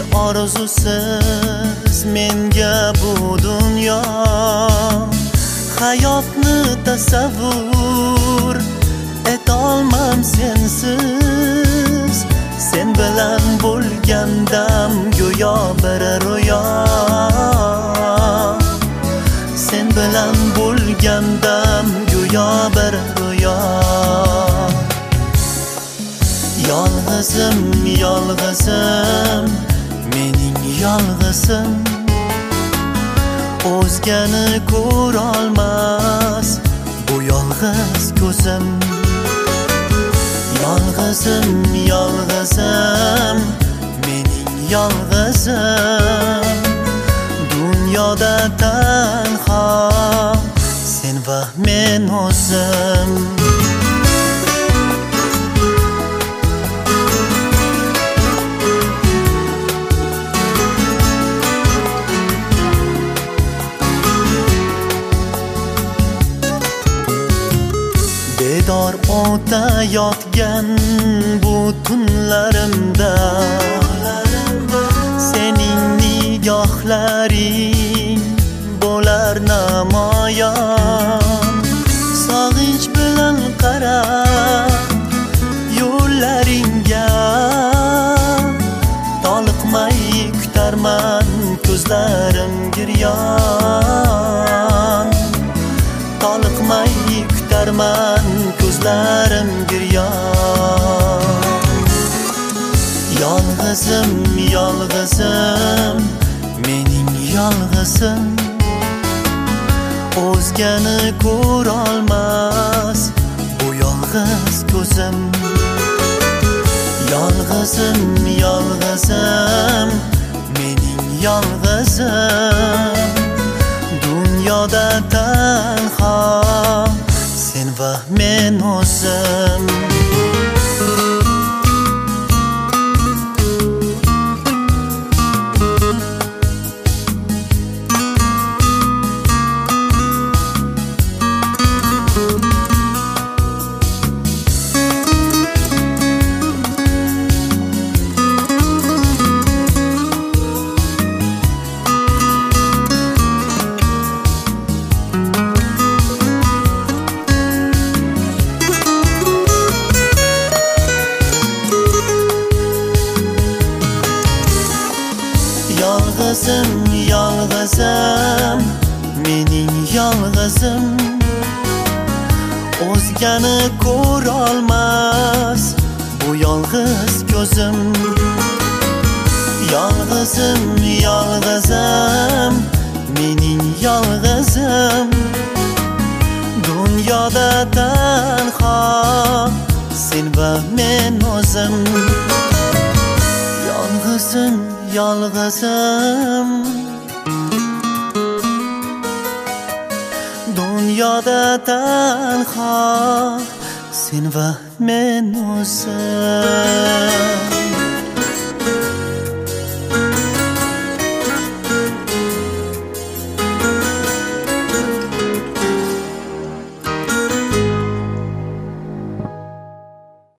orzusiz menga bu dunyo, hayotni tasavvur etolmam sensiz. Sen bilan bo'lgandam go'yo bir ro'yo, sen bilan bo'lgandam go'yo bir ro'yo. Yolg'izim, yolg'izim, mening yolg'izim, o'zgani ko'rolmas bu yolg'iz ko'zim. Yolg'izim, yolg'izim, mening yolg'izim, dunyoda tanho sen va men o'zim. Bedor o'tayotgan bu tunlarimda sening nigohlaring bo'lar namoyon. Sog'inch bilan qarab yo'llaringga, toliqmay kutarman ko'zlarim giryon. Toliqmay kutarman ko'zlarim giryon. Yolg'izim, yolg'izim, mening yolg'izim, o'zgani ko'rolmas bu yolg'iz ko'zim. Yolg'izim, yolg'izim, mening yolg'izim, dunyoda tanho sen va men o'zim. Yolg'izim, yolg'izim, mening yolg'izim, o'zgani ko'rolmas bu yolg'iz ko'zim. Yolg'izim, yolg'izim, mening yolg'izim, dunyoda tanho sen va men o'zim. Yolg'izim, yolg'izim, dunyoda tanho sen va men o'zim.